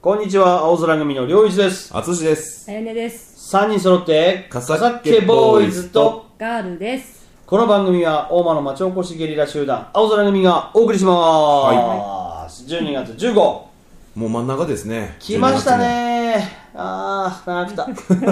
こんにちは、青空組の良一です。 あつしです。 あやねです。 3人揃ってかさっけボーイズとガールです。 この番組は大間の町おこしゲリラ集団青空組がお送りします、12月15 もう真ん中ですね。 来ましたね。長くた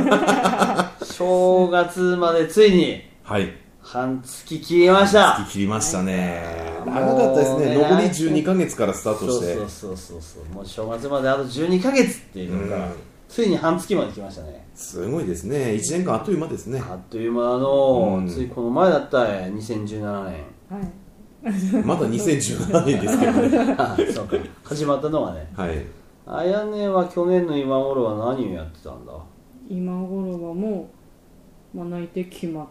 正月までついに半月切りました。 半月切りましたね。長かったですね。残り12ヶ月からスタートして、 そうもう正月まであと12ヶ月っていうのが、ついに半月まで来ましたね。 すごいですね。1年間あっという間ですね。 あっという間ついこの前だった2017年。 まだ2017年ですけどねそうか、始まったのはね。あやねは去年の今頃は何をやってたんだ。 今頃はもう内定決まって、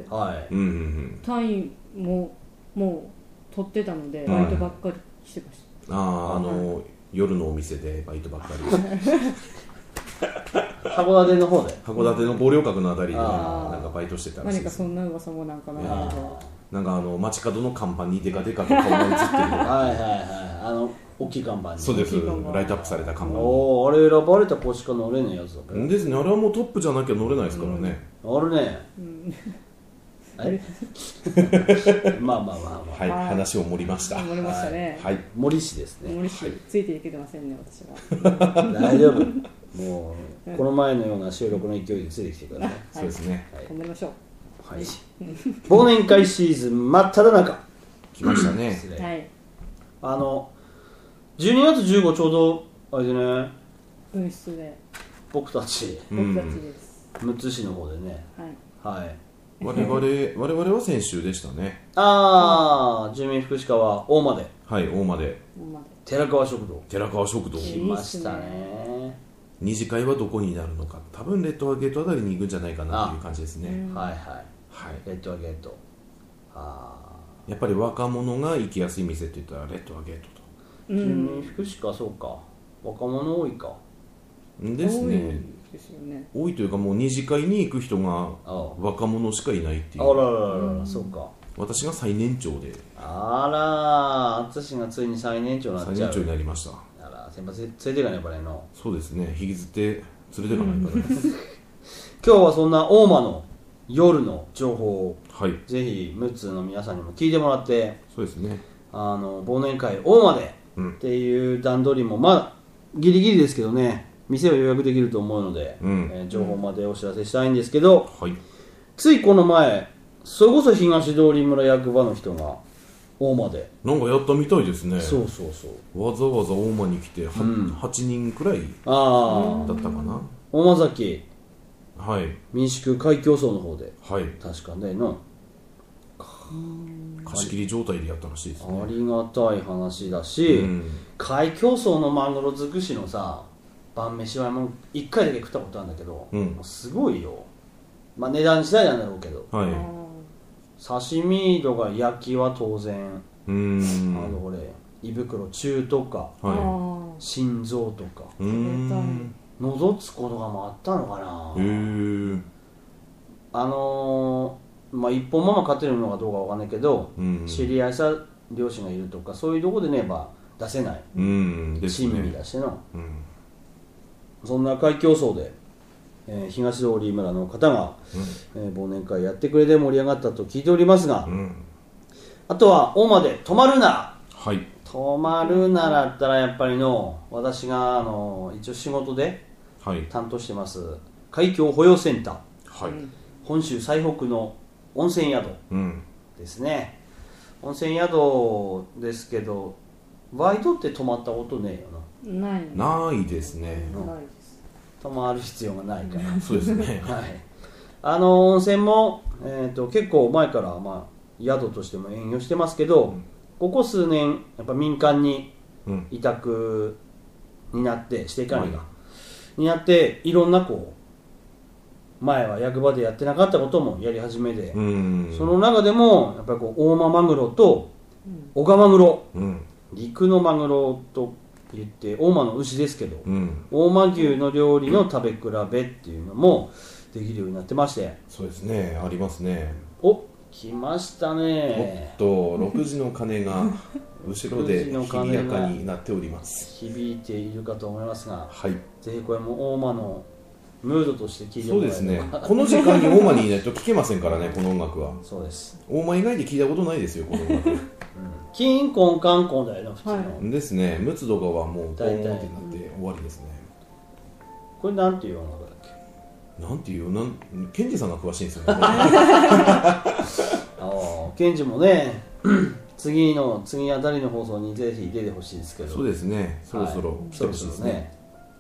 単位ももう取ってたので、バイトばっかりしてました。 夜のお店でバイトばっかり函館の方で、 函館の五稜郭のあたりでなんかバイトしてたらしいです。 何かそんな噂もなんかなんか街角の看板にデカデカと顔が映ってる大きい看板に。 そうです。ライトアップされた看板に。 あれ選ばれた子しか乗れないやつだったですね。あれはもうトップじゃなきゃ乗れないですからね。 あるね。まあ話を盛りました。 盛りましたね。 森氏ですね。 森氏ついていけてませんね、私は。 大丈夫。もうこの前のような収録の勢いでついてきてください。 そうですね。 頑張りましょう。 忘年会シーズン真っ只中来ましたね。 12月15ちょうどあれでね、 分室で僕たちですむつ市の方でね、 我々は先週でしたね。 住民福祉課は大間で、 大間で寺川食堂来ましたね。 二次会はどこになるのか、多分レッドワゲートあたりに行くんじゃないかなという感じですね。レッドワゲート、 やっぱり若者が行きやすい店って言ったらレッドワゲートと。 住民福祉課、そうか、若者多いかですね。多いというか、もう二次会に行く人が若者しかいないっていう。 そうか。 私が最年長で。 淳がついに最年長になっちゃう。 最年長になりました。 先輩連れていかないからの。 そうですね。引きずって連れていかないからね。 今日はそんな大間の夜の情報を、ぜひ6つの皆さんにも聞いてもらって。 そうですね。 忘年会大間でっていう段取りもギリギリですけどね、店は予約できると思うので、情報までお知らせしたいんですけど、ついこの前それこそ東通村役場の人が大間でなんかやったみたいですね。 そうわざわざ大間に来て 8人くらいだったかな。 大間崎民宿会競争の方で、確かね貸し切り状態でやったらしいですね。 ありがたい話だし、会競争のマグロ尽くしのさ晩飯はもう1回だけ食ったことあるんだけど、すごいよ。値段次第なんだろうけど、刺身とか焼きは当然、これ胃袋中とか、心臓とか喉つことかもあったのかな。一本ママ飼ってるのかどうかわかんないけど、知り合いさ両親がいるとかそういうとこでね出せない地味だしの、そんな会競争で、東通村の方が、忘年会やってくれて盛り上がったと聞いておりますが、あとは大間で泊まるなら、泊まるならだったらやっぱり私が一応仕事で担当してます海峡保養センター、本州最北の温泉宿ですね。温泉宿ですけど、バイトって泊まったことねえよな。ないですね。 泊まる必要がないからそうですね。 温泉も、結構前から宿としても営業してますけど、ここ数年やっぱ民間に委託になって、指定管理がになって、いろんな前は役場でやってなかったこともやり始めで、その中でもやっぱり大間マグロと小川マグロ、陸のマグロと言って大間の牛ですけど、大間牛の料理の食べ比べっていうのもできるようになってまして。 そうですね、ありますね。 来ましたね。 6時の鐘が後ろで賑やかになっております。 響いているかと思いますが、 はい、 ぜひこれも大間のムードとして聴いてもらえれば。 そうですね、この時間に大間にいないと聴けませんからねこの音楽は。 そうです。 大間以外で聞いたことないですよこの音楽。 キンコンカンコンだよな普通の、はい、 ですね。ムツとかはもうポーンってなって終わりですね。 これなんていう音楽だっけ。なんていうケンジさんが詳しいんですよね。 ケンジもね次あたりの放送にぜひ出てほしいですけど。 そうですね、そろそろ来てほしいですね。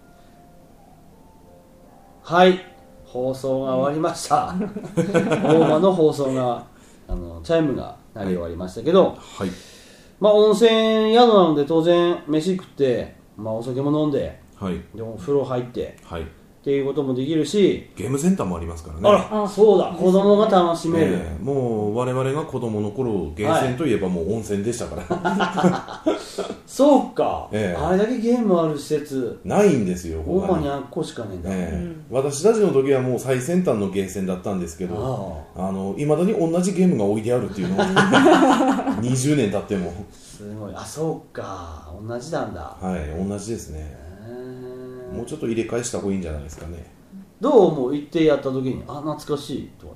はい、放送が終わりました。大間の放送がチャイムが鳴り終わりましたけど、 はい、 まあ温泉宿なので当然飯食って、まあ、お酒も飲んで、 はい、 でお風呂入って、 はい、 っていうこともできるし、 ゲームセンターもありますからね。 あら、そうだ、子供が楽しめる、 もう我々が子供の頃ゲーセンといえばもう温泉でしたから、 そうか、あれだけゲームある施設ないんですよ。 大間にあっこしかねえんだ、私たちの時はもう最先端のゲーセンだったんですけど、いまだに同じゲームが置いてあるっていうのが20年経ってもすごい。あ、そうか、同じなんだ。 はい、同じですね。もうちょっと入れ替えした方がいいんじゃないですかね。 どう思う？行ってやった時に懐かしいとかって。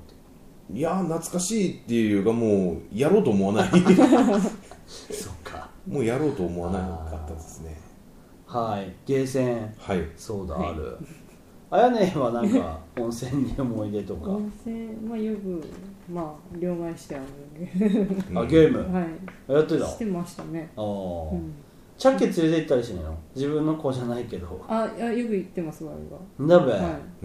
いや懐かしいっていうかもうやろうと思わない。 そうか、 もうやろうと思わなかったですね。 はい、ゲーセン、 はい、 そうだ、ある。あやねはなんか温泉に思い出とか。 温泉、まあよく両替してある。 ゲーム、 はい、 やってた。 してましたね。 チャッケ連れて行ったりしないの？自分の子じゃないけど。 よく行ってますわ、 だべ。 はい、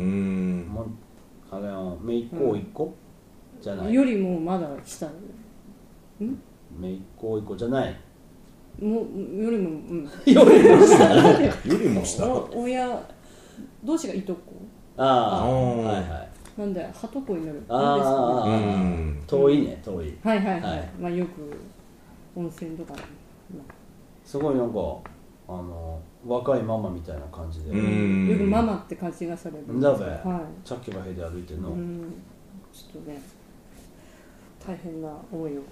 めいっ子一個じゃない。 よりもまだ下。 めいっ子一個じゃない。 よりも、 よりも下。 よりも下。 親同士がいとこ。 はいはい。 なんで、はとこになる。 遠いね、遠い。 はいはいはい。まあよく温泉とか。 すごいなんか若いママみたいな感じで、 よくママって感じがされる。 だべ、チャッキバヘで歩いてるの。 ちょっとね、大変な思いを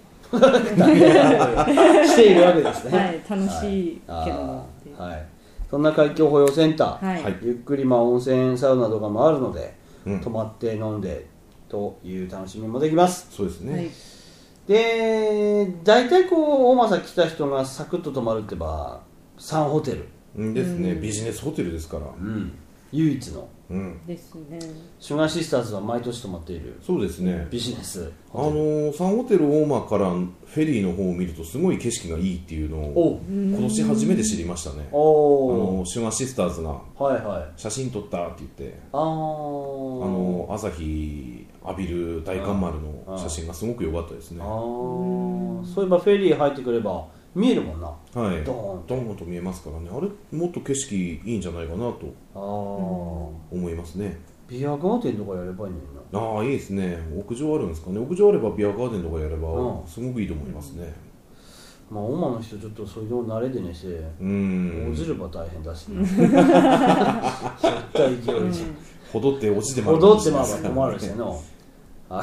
しているわけですね。 はい、楽しいけども、 はい、そんな海峡保養センター、ゆっくり温泉サウナとかもあるので、泊まって飲んでという楽しみもできます。 そうですね。 で、大体大間来た人がサクッと泊まるってばサンホテルですね。ビジネスホテルですから、 唯一のですね。 シュガーシスターズは毎年泊まっている。 そうですね。 ビジネスサンホテル大間からフェリーの方を見るとすごい景色がいいっていうのを今年初めて知りましたね。シュガーシスターズが写真撮ったって言って、朝日浴びる大観丸の写真がすごく良かったですね。 そういえばフェリー入ってくれば見えるもんな。 はい、ドーンと見えますからね。あれもっと景色いいんじゃないかなと思いますね。 ビアガーデンとかやればいいのにな。いいですね。屋上あるんですかね。屋上あればビアガーデンとかやればすごくいいと思いますね。 まあ大間の人ちょっとそういうの慣れでねして落ちれば大変だしね。絶対勢いで戻って落ちてまう困るしの。はい。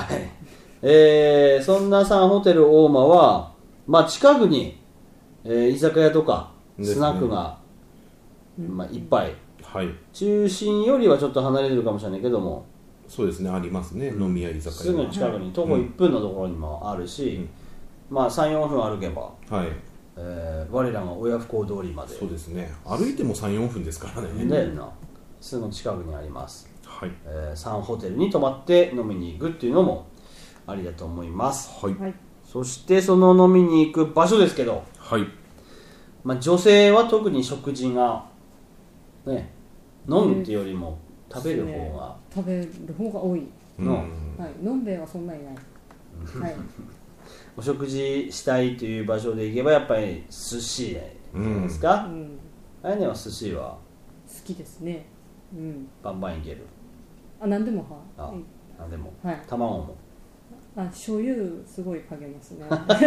そんなサンホテル大間は近くに居酒屋とかスナックがいっぱい。中心よりはちょっと離れてるかもしれないけども、 そうですね、ありますね。飲み屋居酒屋すぐ近くに徒歩1分のところにもあるし、3、4分歩けば、我らが親不孝通りまで。 そうですね、歩いても3、4分ですからね。 だよな。すぐ近くにあります。サンホテルに泊まって飲みに行くっていうのもありだと思います。そしてその飲みに行く場所ですけど、女性は特に食事がね、飲むっていうよりも食べる方が、 食べる方が多いの、のんべえはそんなにない。 お食事したいという場所で行けばやっぱり寿司じゃないですか。あやねは寿司は好きですね。 バンバンいける。 何でも何でも、卵も醤油すごいかけますね。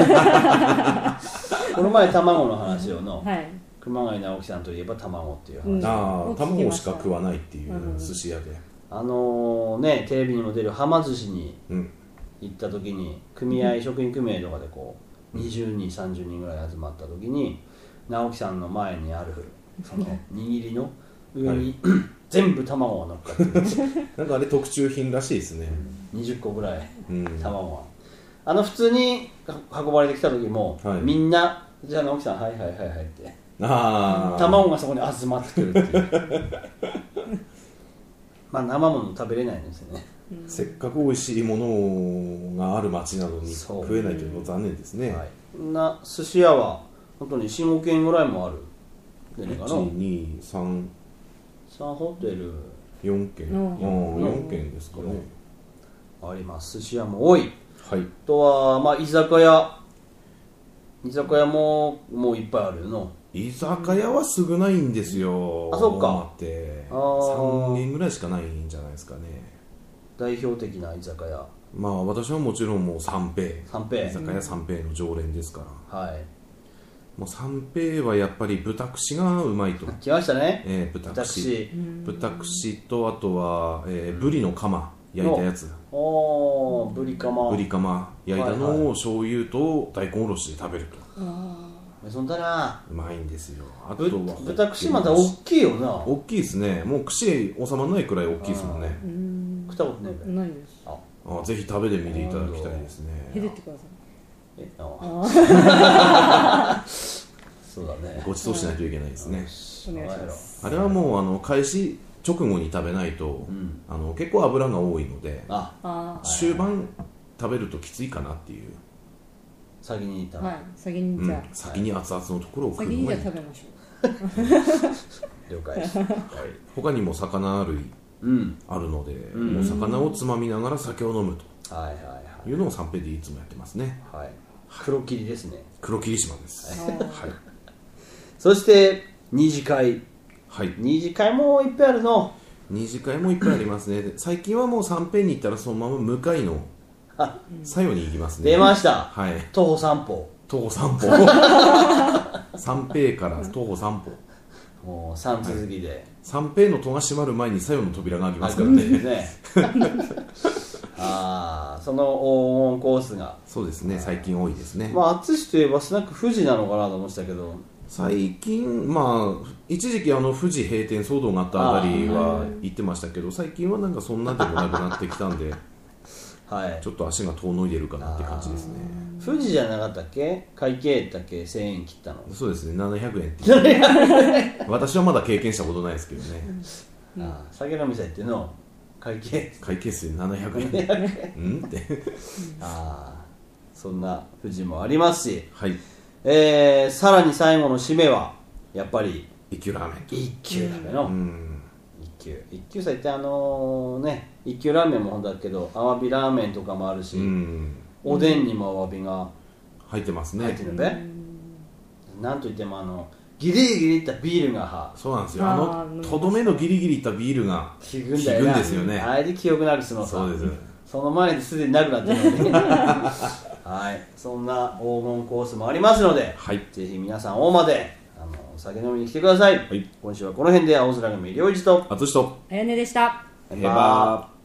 この前卵の話をの、熊谷直樹さんといえば卵っていう話、 卵しか食わないっていう寿司屋で、 テレビにも出るはま寿司に行った時に職員組合とかで 20人30人ぐらい集まった時に直樹さんの前にあるその握りの上に、はい、全部卵が乗っかってるなんかあれ特注品らしいですね、 20個ぐらい、卵が普通に運ばれてきた時も、はい、みんなじゃあ直樹さんはいはいはいはいって卵がそこに集まってくるっていうまあ生もの食べれないんですよね、 せっかく美味しいものがある町なのに食えないというのは残念ですね、 寿司屋は本当に 4,5 軒ぐらいもある 1,2,3 ホテル 4軒4軒ですかね、 あります。寿司屋も多い、 はい、 あとは、まあ、居酒屋ももういっぱいあるの。 居酒屋は少ないんですよ。 そっか。 3軒ぐらいしかないんじゃないですかね。 代表的な居酒屋。 まあ私はもちろんもう三平居酒屋三平の常連ですから、はい、 もう三平はやっぱり豚串がうまいと。 来ましたね、 豚串とあとは、ブリのカマ焼いたやつ、 ブリカマ焼いたのを醤油と大根おろしで食べると、 そんだな、 うまいんですよ。あとは豚串また大きいよな。 大きいですね。もう串収まらないくらい大きいですもんね。 食ったことないです。 ぜひ食べてみていただきたいですね。 へでってください。 そうだね。 ごちそうしないといけないですね。 お願いします。 あれはもう開始直後に食べないと、結構油が多いので、終盤食べるときついかなっていう。 先にじゃあ、 先に熱々のところを食うのがいい。先にじゃあ食べましょう。了解。 他にも魚類あるので、もう魚をつまみながら酒を飲むというのを三平でいつもやってますね。 黒霧ですね。 黒霧島です。 そして二次会。二次会もいっぱいあるの。 二次会もいっぱいありますね。最近はもう三平に行ったらそのまま向かいの佐用に行きますね。 出ました。徒歩3歩。 三平から徒歩3歩。 もう3続きで、 三平の戸が閉まる前に佐用の扉が開きますからね。 その黄金コースがそうですね、最近多いですね。 淳といえばスナック富士なのかなと思ってたけど、 最近一時期富士閉店騒動があったあたりは行ってましたけど、最近はなんかそんなでもなくなってきたんでちょっと足が遠のいでるかなって感じですね。 富士じゃなかったっけ、会計だっけ、1000円切ったの。 そうですね、700円って私はまだ経験したことないですけどね。 酒飲み祭っていうの会計数700円ってそんな富士もありますし、さらに最後の締めはやっぱり一級ラーメン。 一級ラーメンの一級祭って一級ラーメンも本当だけど、アワビラーメンとかもあるし、おでんにもアワビが入ってますね。 入ってるべ。なんといってもギリギリいったビールがそうなんですよ。とどめのギリギリいったビールが効くんですよね。 あれで記憶なくすのさ。 そうです。 その前ですでになくなってるのでそんな黄金コースもありますので、ぜひ皆さん大間でお酒飲みに来てください。今週はこの辺で青空組良一とあやねでした。 バイバーイ。